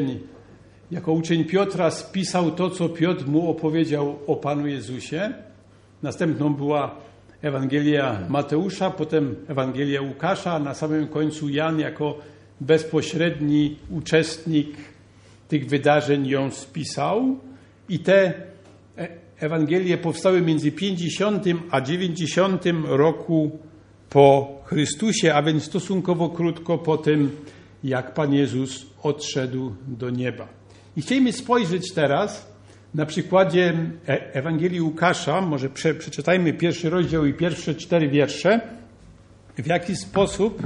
uczeń Piotra spisał to, co Piotr mu opowiedział o Panu Jezusie. Następną była Ewangelia Mateusza, potem Ewangelia Łukasza, a na samym końcu Jan jako bezpośredni uczestnik tych wydarzeń ją spisał. I te Ewangelie powstały między 50 a 90 roku po Chrystusie, a więc stosunkowo krótko po tym, jak Pan Jezus odszedł do nieba. I chcielibyśmy spojrzeć teraz na przykładzie Ewangelii Łukasza, może przeczytajmy 1 rozdział i pierwsze 4 wiersze, w jaki sposób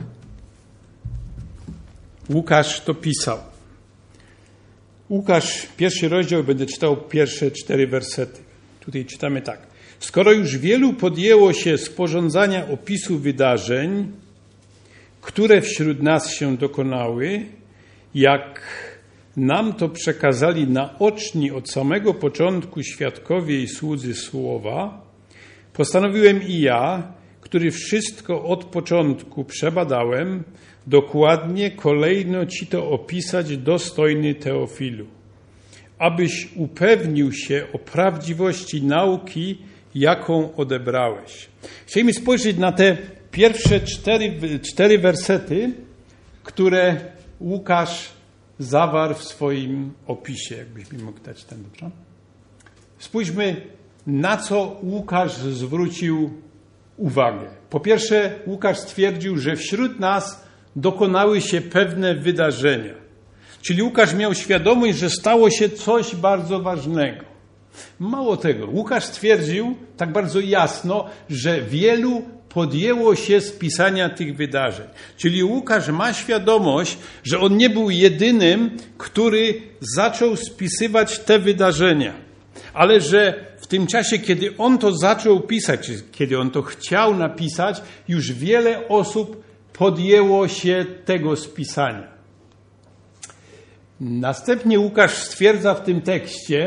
Łukasz to pisał. Łukasz, 1 rozdział, będę czytał pierwsze 4 wersety. Tutaj czytamy tak. Skoro już wielu podjęło się sporządzania opisu wydarzeń, które wśród nas się dokonały, jak nam to przekazali naoczni od samego początku świadkowie i słudzy słowa, postanowiłem i ja, który wszystko od początku przebadałem, dokładnie, kolejno Ci to opisać, dostojny Teofilu, abyś upewnił się o prawdziwości nauki, jaką odebrałeś. Chcielibyśmy spojrzeć na te pierwsze 4 wersety, które Łukasz zawarł w swoim opisie. Jakbyś mi mógł dać ten, dobrze? Spójrzmy, na co Łukasz zwrócił uwagę. Po pierwsze, Łukasz stwierdził, że wśród nas dokonały się pewne wydarzenia. Czyli Łukasz miał świadomość, że stało się coś bardzo ważnego. Mało tego, Łukasz stwierdził tak bardzo jasno, że wielu podjęło się spisania tych wydarzeń. Czyli Łukasz ma świadomość, że on nie był jedynym, który zaczął spisywać te wydarzenia. Ale że w tym czasie, kiedy on to zaczął pisać, czy kiedy on to chciał napisać, już wiele osób podjęło się tego spisania. Następnie Łukasz stwierdza w tym tekście,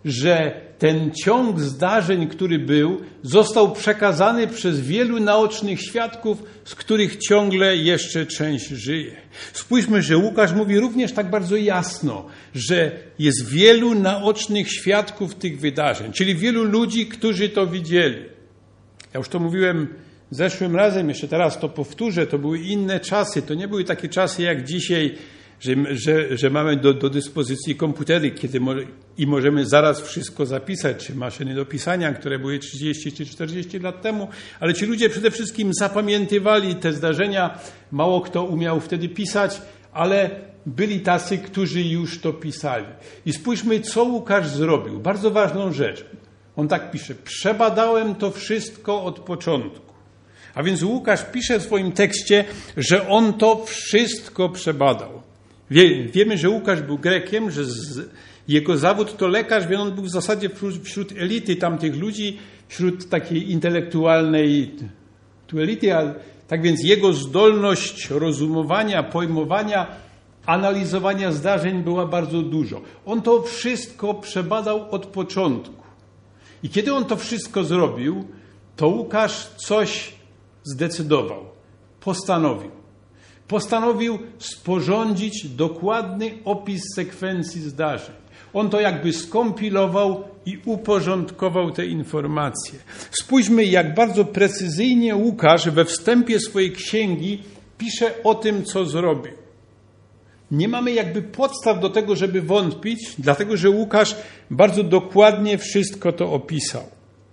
że ten ciąg zdarzeń, który był, został przekazany przez wielu naocznych świadków, z których ciągle jeszcze część żyje. Spójrzmy, że Łukasz mówi również tak bardzo jasno, że jest wielu naocznych świadków tych wydarzeń, czyli wielu ludzi, którzy to widzieli. Ja już to mówiłem zeszłym razem, jeszcze teraz to powtórzę, to były inne czasy, to nie były takie czasy jak dzisiaj, że mamy do dyspozycji komputery, i możemy zaraz wszystko zapisać, czy maszyny do pisania, które były 30 czy 40 lat temu, ale ci ludzie przede wszystkim zapamiętywali te zdarzenia. Mało kto umiał wtedy pisać, ale byli tacy, którzy już to pisali. I spójrzmy, co Łukasz zrobił. Bardzo ważną rzecz. On tak pisze: przebadałem to wszystko od początku. A więc Łukasz pisze w swoim tekście, że on to wszystko przebadał. Wiemy, że Łukasz był Grekiem, że jego zawód to lekarz, więc on był w zasadzie wśród elity tamtych ludzi, wśród takiej intelektualnej elity, a tak więc jego zdolność rozumowania, pojmowania, analizowania zdarzeń była bardzo dużo. On to wszystko przebadał od początku. I kiedy on to wszystko zrobił, to Łukasz coś zdecydował, postanowił sporządzić dokładny opis sekwencji zdarzeń. On to jakby skompilował i uporządkował te informacje. Spójrzmy, jak bardzo precyzyjnie Łukasz we wstępie swojej księgi pisze o tym, co zrobił. Nie mamy jakby podstaw do tego, żeby wątpić, dlatego że Łukasz bardzo dokładnie wszystko to opisał.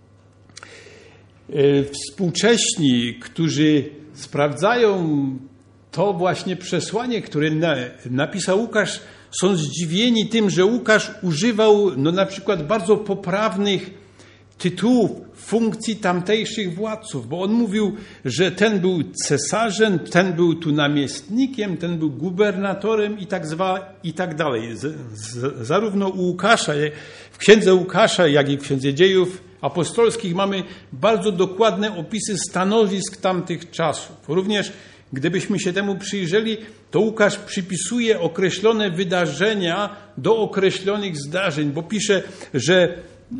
Współcześni, którzy sprawdzają to właśnie przesłanie, które napisał Łukasz, są zdziwieni tym, że Łukasz używał na przykład bardzo poprawnych tytułów, funkcji tamtejszych władców, bo on mówił, że ten był cesarzem, ten był tu namiestnikiem, ten był gubernatorem i tak dalej. Zarówno u Łukasza, w księdze Łukasza, jak i w księdze Dziejów Apostolskich mamy bardzo dokładne opisy stanowisk tamtych czasów. Również gdybyśmy się temu przyjrzeli, to Łukasz przypisuje określone wydarzenia do określonych zdarzeń, bo pisze, że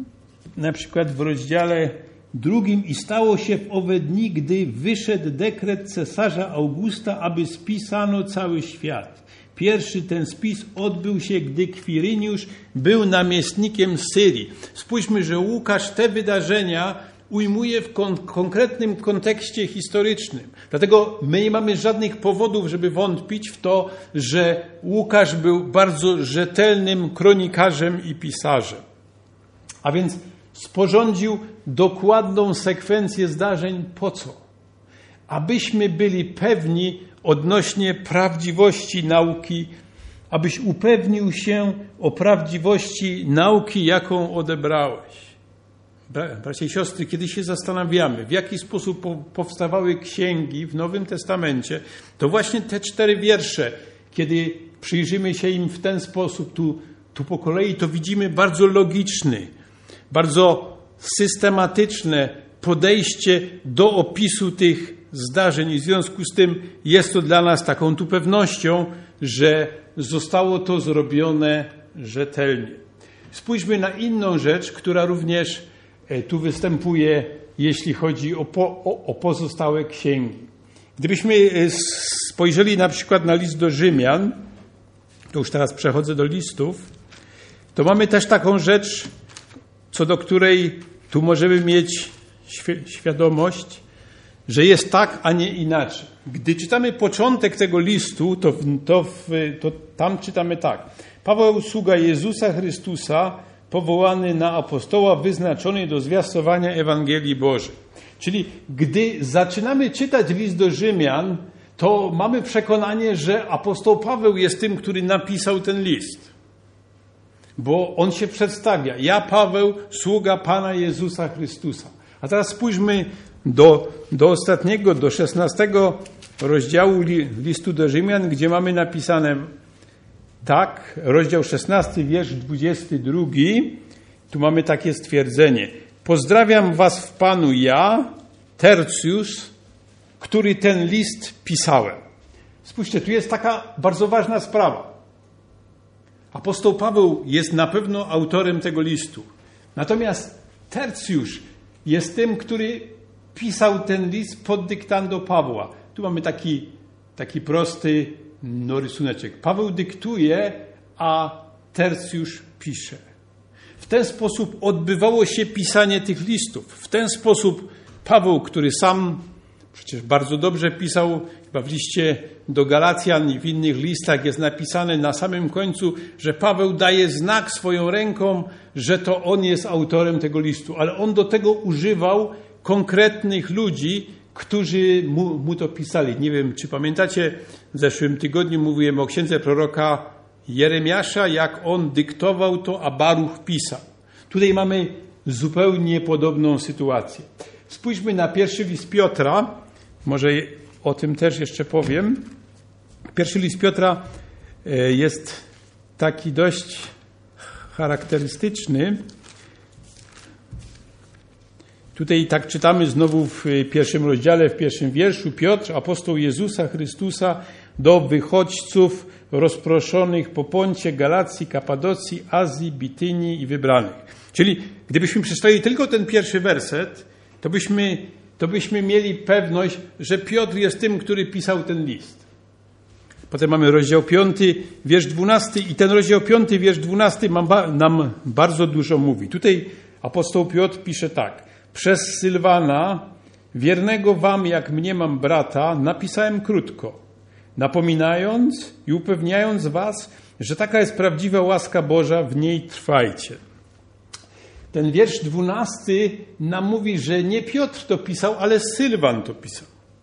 na przykład w rozdziale 2: i stało się w owe dni, gdy wyszedł dekret cesarza Augusta, aby spisano cały świat. Pierwszy ten spis odbył się, gdy Kwiryniusz był namiestnikiem Syrii. Spójrzmy, że Łukasz te wydarzenia ujmuje w konkretnym kontekście historycznym. Dlatego my nie mamy żadnych powodów, żeby wątpić w to, że Łukasz był bardzo rzetelnym kronikarzem i pisarzem. A więc sporządził dokładną sekwencję zdarzeń. Po co? Abyśmy byli pewni odnośnie prawdziwości nauki, abyś upewnił się o prawdziwości nauki, jaką odebrałeś. Bracia i siostry, kiedy się zastanawiamy, w jaki sposób powstawały księgi w Nowym Testamencie, to właśnie te 4 wiersze, kiedy przyjrzymy się im w ten sposób, tu po kolei, to widzimy bardzo logiczny, bardzo systematyczne podejście do opisu tych zdarzeń. I w związku z tym jest to dla nas taką tu pewnością, że zostało to zrobione rzetelnie. Spójrzmy na inną rzecz, która również tu występuje, jeśli chodzi o pozostałe księgi. Gdybyśmy spojrzeli na przykład na list do Rzymian, to już teraz przechodzę do listów, to mamy też taką rzecz, co do której tu możemy mieć świadomość, że jest tak, a nie inaczej. Gdy czytamy początek tego listu, to tam czytamy tak. Paweł, sługa Jezusa Chrystusa, powołany na apostoła, wyznaczony do zwiastowania Ewangelii Bożej. Czyli gdy zaczynamy czytać list do Rzymian, to mamy przekonanie, że apostoł Paweł jest tym, który napisał ten list. Bo on się przedstawia. Ja, Paweł, sługa Pana Jezusa Chrystusa. A teraz spójrzmy do ostatniego, do 16 rozdziału listu do Rzymian, gdzie mamy napisane tak, rozdział 16, wiersz 22. Tu mamy takie stwierdzenie. Pozdrawiam was w Panu ja, Tertius, który ten list pisałem. Spójrzcie, tu jest taka bardzo ważna sprawa. Apostoł Paweł jest na pewno autorem tego listu. Natomiast Tercjusz jest tym, który pisał ten list pod dyktando Pawła. Tu mamy taki prosty rysuneczek. Paweł dyktuje, a Tercjusz pisze. W ten sposób odbywało się pisanie tych listów. W ten sposób Paweł, który sam przecież bardzo dobrze pisał, chyba w liście do Galacjan i w innych listach jest napisane na samym końcu, że Paweł daje znak swoją ręką, że to on jest autorem tego listu. Ale on do tego używał konkretnych ludzi, którzy mu to pisali. Nie wiem, czy pamiętacie, w zeszłym tygodniu mówiłem o księdze proroka Jeremiasza, jak on dyktował to, a Baruch pisał. Tutaj mamy zupełnie podobną sytuację. Spójrzmy na pierwszy list Piotra. Może o tym też jeszcze powiem. Pierwszy list Piotra jest taki dość charakterystyczny. Tutaj tak czytamy znowu w pierwszym rozdziale, w pierwszym wierszu. Piotr, apostoł Jezusa Chrystusa, do wychodźców rozproszonych po Poncie, Galacji, Kapadocji, Azji, Bitynii i wybranych. Czyli gdybyśmy przeczytali tylko ten pierwszy werset, to byśmy mieli pewność, że Piotr jest tym, który pisał ten list. Potem mamy rozdział 5, wiersz 12 i ten rozdział 5, wiersz 12 nam bardzo dużo mówi. Tutaj apostoł Piotr pisze tak. Przez Sylwana, wiernego wam jak mnie mam brata, napisałem krótko, napominając i upewniając was, że taka jest prawdziwa łaska Boża, w niej trwajcie. Ten wiersz 12 nam mówi, że nie Piotr to pisał, ale Sylwan to pisał.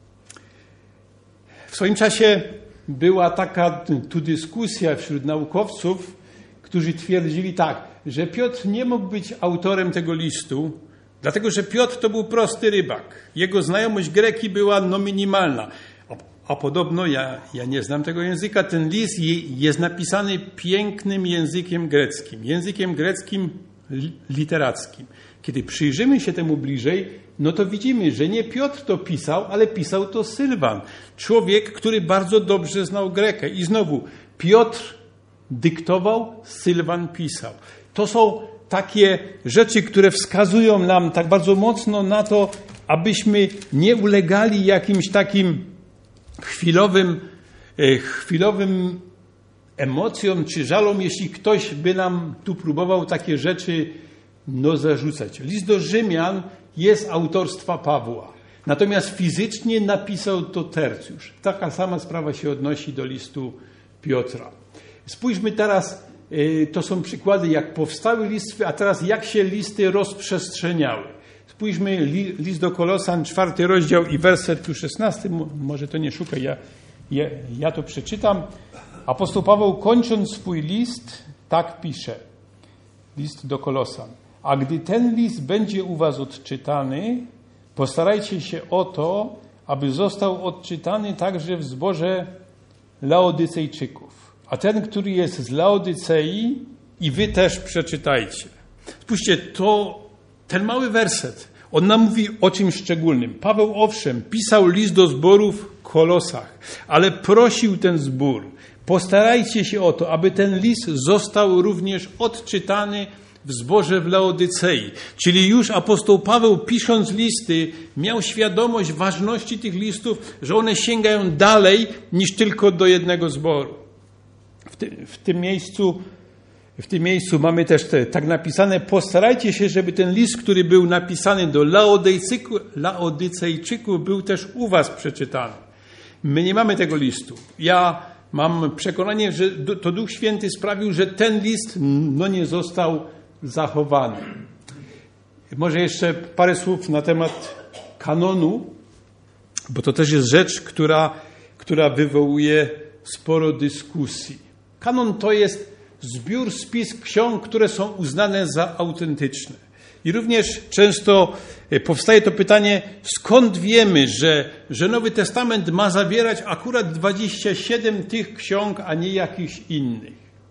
W swoim czasie była taka tu dyskusja wśród naukowców, którzy twierdzili tak, że Piotr nie mógł być autorem tego listu, dlatego że Piotr to był prosty rybak. Jego znajomość greki była minimalna. A podobno, ja nie znam tego języka, ten list jest napisany pięknym językiem greckim literackim. Kiedy przyjrzymy się temu bliżej, no to widzimy, że nie Piotr to pisał, ale pisał to Sylwan. Człowiek, który bardzo dobrze znał Grekę. I znowu, Piotr dyktował, Sylwan pisał. To są takie rzeczy, które wskazują nam tak bardzo mocno na to, abyśmy nie ulegali jakimś takim chwilowym emocjom czy żalom, jeśli ktoś by nam tu próbował takie rzeczy zarzucać. List do Rzymian jest autorstwa Pawła. Natomiast fizycznie napisał to Tercjusz. Taka sama sprawa się odnosi do listu Piotra. Spójrzmy teraz, to są przykłady, jak powstały listy, a teraz jak się listy rozprzestrzeniały. Spójrzmy list do Kolosan, 4 rozdział i werset 16. Może to nie szukaj, ja to przeczytam. Apostoł Paweł, kończąc swój list, tak pisze. List do Kolosan. A gdy ten list będzie u was odczytany, postarajcie się o to, aby został odczytany także w zborze Laodycejczyków. A ten, który jest z Laodycei, i wy też przeczytajcie. Spójrzcie, ten mały werset, on nam mówi o czymś szczególnym. Paweł, owszem, pisał list do zborów w Kolosach, ale prosił ten zbór, postarajcie się o to, aby ten list został również odczytany w zborze w Laodycei. Czyli już apostoł Paweł, pisząc listy, miał świadomość ważności tych listów, że one sięgają dalej niż tylko do jednego zboru. W tym miejscu mamy też tak napisane, postarajcie się, żeby ten list, który był napisany do Laodycejczyków, był też u was przeczytany. My nie mamy tego listu. Ja mam przekonanie, że to Duch Święty sprawił, że ten list nie został zachowany. Może jeszcze parę słów na temat kanonu, bo to też jest rzecz, która wywołuje sporo dyskusji. Kanon to jest spis ksiąg, które są uznane za autentyczne. I również często powstaje to pytanie, skąd wiemy, że Nowy Testament ma zawierać akurat 27 tych ksiąg, a nie jakichś innych.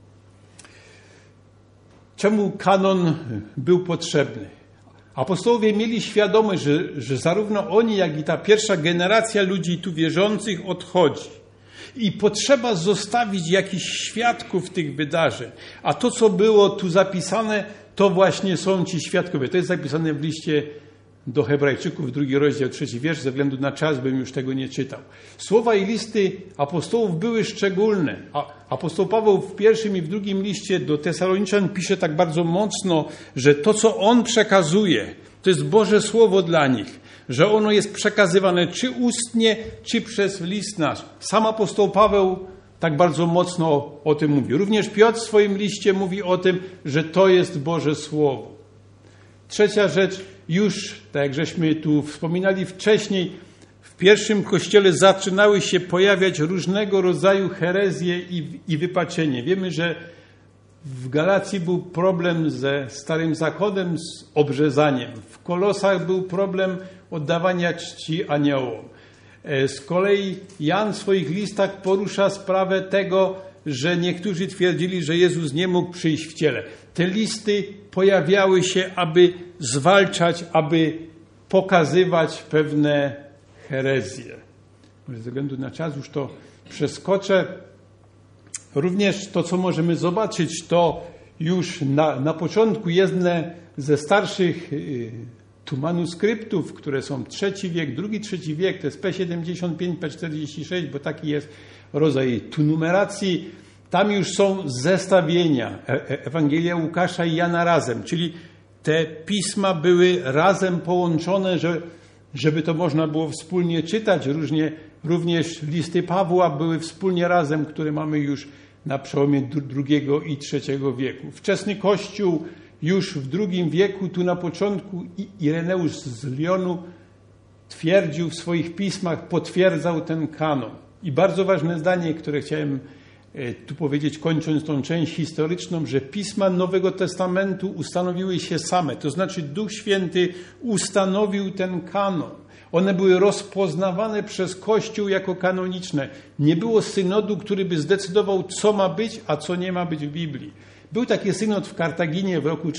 Czemu kanon był potrzebny? Apostołowie mieli świadomość, że zarówno oni, jak i ta pierwsza generacja ludzi tu wierzących odchodzi. I potrzeba zostawić jakichś świadków tych wydarzeń. A to, co było tu zapisane, to właśnie są ci świadkowie. To jest zapisane w liście do Hebrajczyków, 2 rozdział, 3 wiersz. Ze względu na czas bym już tego nie czytał. Słowa i listy apostołów były szczególne. A apostoł Paweł w pierwszym i w drugim liście do Tesaloniczan pisze tak bardzo mocno, że to, co on przekazuje, to jest Boże Słowo dla nich. Że ono jest przekazywane czy ustnie, czy przez list nasz. Sam apostoł Paweł tak bardzo mocno o tym mówi. Również Piotr w swoim liście mówi o tym, że to jest Boże Słowo. Trzecia rzecz, już, tak jak żeśmy tu wspominali wcześniej, w pierwszym kościele zaczynały się pojawiać różnego rodzaju herezje i wypaczenie. Wiemy, że w Galacji był problem ze Starym Zakonem, z obrzezaniem. W Kolosach był problem oddawania czci aniołom. Z kolei Jan w swoich listach porusza sprawę tego, że niektórzy twierdzili, że Jezus nie mógł przyjść w ciele. Te listy pojawiały się, aby zwalczać, aby pokazywać pewne herezje. Ze względu na czas już to przeskoczę. Również to, co możemy zobaczyć, to już na początku jedne ze starszych tu manuskryptów, które są III wiek, II wiek, to jest P75, P46, bo taki jest rodzaj tu numeracji. Tam już są zestawienia Ewangelia Łukasza i Jana razem, czyli te pisma były razem połączone, żeby to można było wspólnie czytać. Również listy Pawła były wspólnie razem, które mamy już na przełomie II i III wieku. Wczesny Kościół już w II wieku, tu na początku, Ireneusz z Lyonu twierdził w swoich pismach, potwierdzał ten kanon. I bardzo ważne zdanie, które chciałem tu powiedzieć, kończąc tą część historyczną, że pisma Nowego Testamentu ustanowiły się same. To znaczy Duch Święty ustanowił ten kanon. One były rozpoznawane przez Kościół jako kanoniczne. Nie było synodu, który by zdecydował, co ma być, a co nie ma być w Biblii. Był taki synod w Kartaginie w roku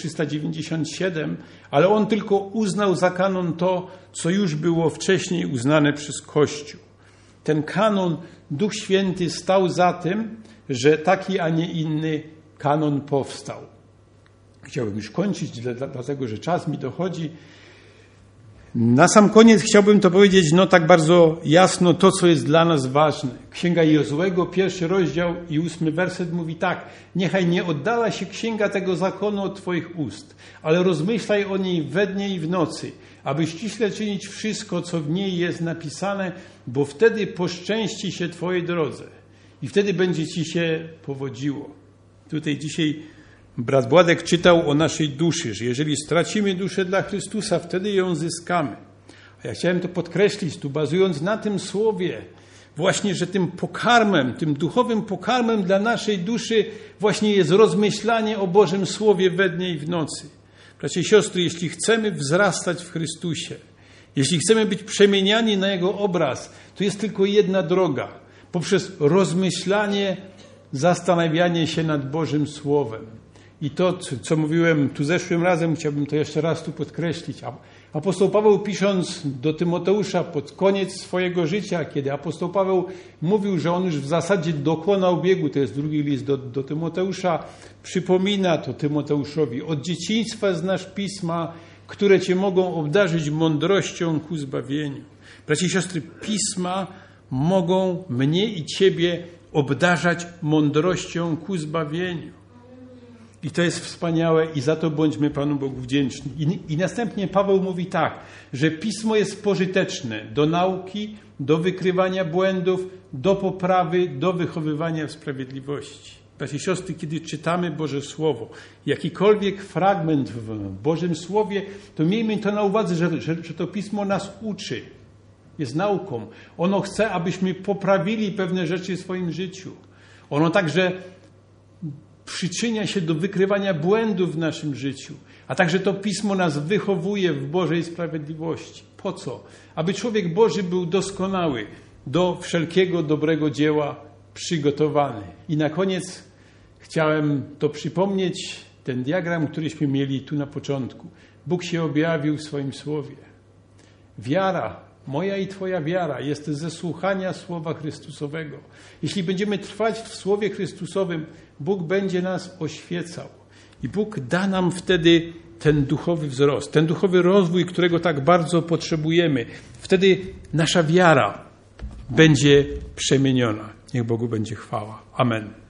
397, ale on tylko uznał za kanon to, co już było wcześniej uznane przez Kościół. Ten kanon, Duch Święty stał za tym, że taki, a nie inny kanon powstał. Chciałbym już kończyć, dlatego że czas mi dochodzi. Na sam koniec chciałbym to powiedzieć, tak bardzo jasno, to co jest dla nas ważne. Księga Jozuego, 1 rozdział i 8 werset mówi tak: niechaj nie oddala się księga tego zakonu od Twoich ust, ale rozmyślaj o niej we dnie i w nocy, aby ściśle czynić wszystko, co w niej jest napisane, bo wtedy poszczęści się Twojej drodze i wtedy będzie Ci się powodziło. Tutaj dzisiaj brat Władek czytał o naszej duszy, że jeżeli stracimy duszę dla Chrystusa, wtedy ją zyskamy. A ja chciałem to podkreślić tu, bazując na tym słowie, właśnie, że tym pokarmem, tym duchowym pokarmem dla naszej duszy właśnie jest rozmyślanie o Bożym Słowie we dnie i w nocy. Bracia i siostry, jeśli chcemy wzrastać w Chrystusie, jeśli chcemy być przemieniani na Jego obraz, to jest tylko jedna droga. Poprzez rozmyślanie, zastanawianie się nad Bożym Słowem. I to, co mówiłem tu zeszłym razem, chciałbym to jeszcze raz tu podkreślić. Apostoł Paweł, pisząc do Tymoteusza pod koniec swojego życia, kiedy apostoł Paweł mówił, że on już w zasadzie dokonał biegu, to jest drugi list do Tymoteusza, przypomina to Tymoteuszowi: od dzieciństwa znasz pisma, które cię mogą obdarzyć mądrością ku zbawieniu. Bracia i siostry, pisma mogą mnie i ciebie obdarzać mądrością ku zbawieniu. I to jest wspaniałe i za to bądźmy Panu Bogu wdzięczni. I następnie Paweł mówi tak, że Pismo jest pożyteczne do nauki, do wykrywania błędów, do poprawy, do wychowywania w sprawiedliwości. Bracia i siostry, kiedy czytamy Boże Słowo, jakikolwiek fragment w Bożym Słowie, to miejmy to na uwadze, że to Pismo nas uczy, jest nauką. Ono chce, abyśmy poprawili pewne rzeczy w swoim życiu. Ono także przyczynia się do wykrywania błędów w naszym życiu, a także to Pismo nas wychowuje w Bożej sprawiedliwości. Po co? Aby człowiek Boży był doskonały, do wszelkiego dobrego dzieła przygotowany. I na koniec chciałem to przypomnieć, ten diagram, któryśmy mieli tu na początku. Bóg się objawił w swoim Słowie. Wiara Moja i Twoja wiara jest ze słuchania Słowa Chrystusowego. Jeśli będziemy trwać w Słowie Chrystusowym, Bóg będzie nas oświecał. I Bóg da nam wtedy ten duchowy wzrost, ten duchowy rozwój, którego tak bardzo potrzebujemy. Wtedy nasza wiara będzie przemieniona. Niech Bogu będzie chwała. Amen.